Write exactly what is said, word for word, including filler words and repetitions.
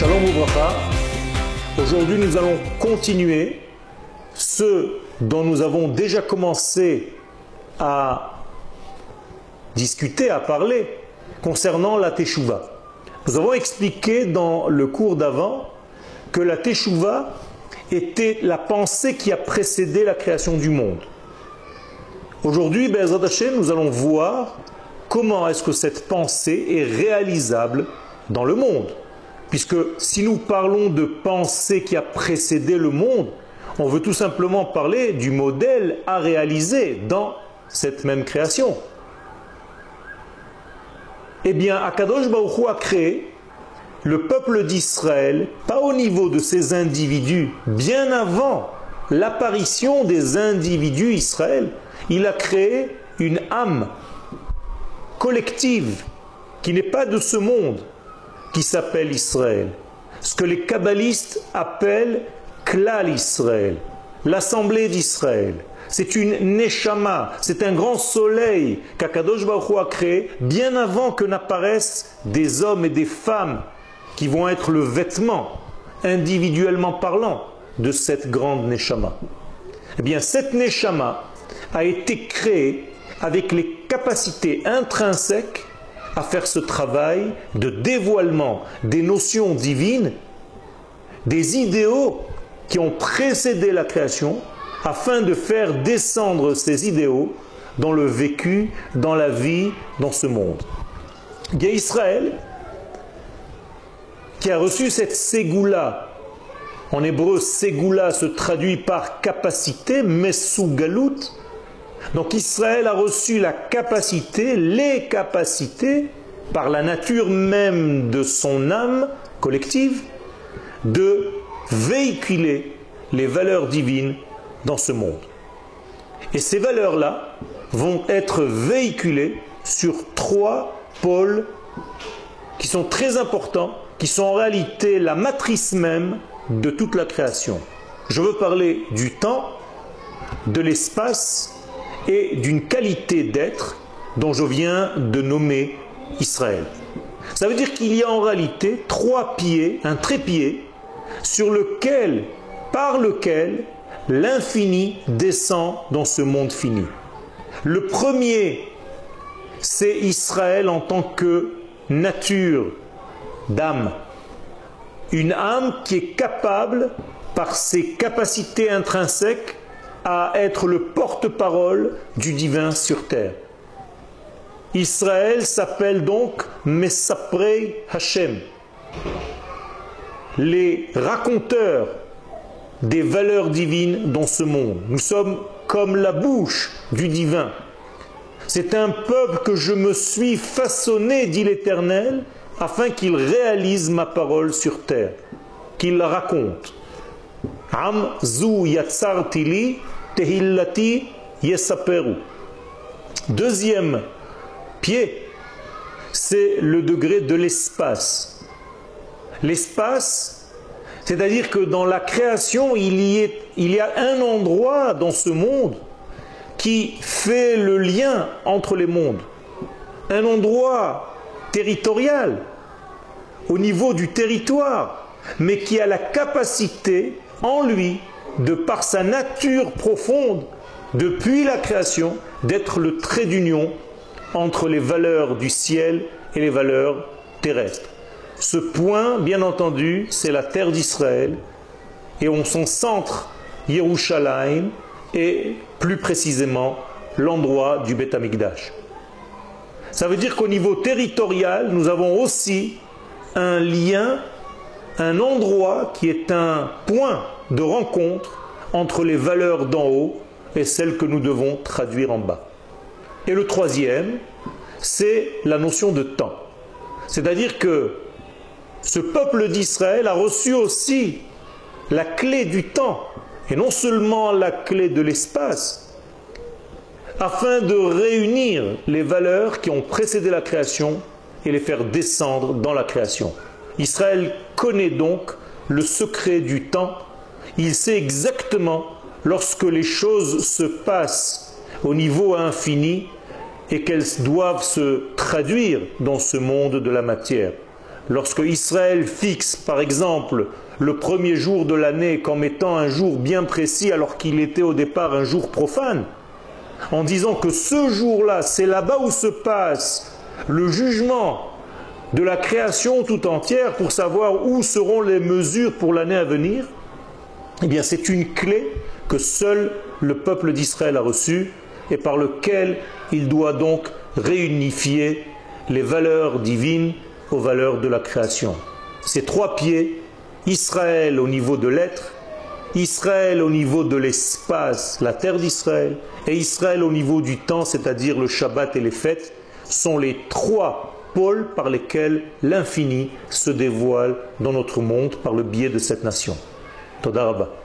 Shalom Uvracha. Aujourd'hui, nous allons continuer ce dont nous avons déjà commencé à discuter, à parler concernant la Teshuvah. Nous avons expliqué dans le cours d'avant que la Teshuvah était la pensée qui a précédé la création du monde. Aujourd'hui, Be'ezrat Hashem, nous allons voir comment est-ce que cette pensée est réalisable dans le monde. Puisque si nous parlons de pensée qui a précédé le monde, on veut tout simplement parler du modèle à réaliser dans cette même création. Eh bien, Akadosh Baruch Hu a créé le peuple d'Israël, pas au niveau de ses individus, bien avant l'apparition des individus Israël, il a créé une âme collective qui n'est pas de ce monde, qui s'appelle Israël. Ce que les kabbalistes appellent Klal Israël, l'assemblée d'Israël. C'est une neshama, c'est un grand soleil qu'Akadosh Baruch Hu a créé bien avant que n'apparaissent des hommes et des femmes qui vont être le vêtement, individuellement parlant, de cette grande neshama. Eh bien, cette neshama a été créée avec les capacités intrinsèques à faire ce travail de dévoilement des notions divines, des idéaux qui ont précédé la création, afin de faire descendre ces idéaux dans le vécu, dans la vie, dans ce monde. Il y a Israël qui a reçu cette ségoula. En hébreu, ségoula se traduit par capacité, mesougalut. Donc Israël a reçu la capacité, les capacités, par la nature même de son âme collective, de véhiculer les valeurs divines dans ce monde. Et ces valeurs-là vont être véhiculées sur trois pôles qui sont très importants, qui sont en réalité la matrice même de toute la création. Je veux parler du temps, de l'espace et d'une qualité d'être dont je viens de nommer Israël. Ça veut dire qu'il y a en réalité trois pieds, un trépied, sur lequel, par lequel, l'infini descend dans ce monde fini. Le premier, c'est Israël en tant que nature d'âme. Une âme qui est capable, par ses capacités intrinsèques, à être le porte-parole du divin sur terre. Israël s'appelle donc Mesaprei Hashem, les raconteurs des valeurs divines dans ce monde. Nous sommes comme la bouche du divin. C'est un peuple que je me suis façonné, dit l'Éternel, afin qu'il réalise ma parole sur terre, qu'il la raconte. Am zu yatsarti li tehillati yesaperu. Deuxième pied, c'est le degré de l'espace. L'espace, c'est-à-dire que dans la création, il y, est, il y a un endroit dans ce monde qui fait le lien entre les mondes. Un endroit territorial, au niveau du territoire, mais qui a la capacité en lui, de par sa nature profonde, depuis la création, d'être le trait d'union entre les valeurs du ciel et les valeurs terrestres. Ce point, bien entendu, c'est la terre d'Israël, et on s'en centre Yerushalayim, et plus précisément l'endroit du Beth Amikdash. Ça veut dire qu'au niveau territorial, nous avons aussi un lien, un endroit qui est un point de rencontre entre les valeurs d'en haut et celles que nous devons traduire en bas. Et le troisième, c'est la notion de temps. C'est-à-dire que ce peuple d'Israël a reçu aussi la clé du temps, et non seulement la clé de l'espace, afin de réunir les valeurs qui ont précédé la création et les faire descendre dans la création. Israël connaît donc le secret du temps. Il sait exactement lorsque les choses se passent au niveau infini et qu'elles doivent se traduire dans ce monde de la matière. lorsque Israël fixe par exemple le premier jour de l'année comme étant un jour bien précis alors qu'il était au départ un jour profane, en disant que ce jour-là, c'est là-bas où se passe le jugement de la création tout entière pour savoir où seront les mesures pour l'année à venir, eh bien c'est une clé que seul le peuple d'Israël a reçue et par lequel il doit donc réunifier les valeurs divines aux valeurs de la création. Ces trois pieds, Israël au niveau de l'être, Israël au niveau de l'espace, la terre d'Israël, et Israël au niveau du temps, c'est-à-dire le Shabbat et les fêtes, sont les trois pôles par lesquels l'infini se dévoile dans notre monde par le biais de cette nation. Toda Rabba.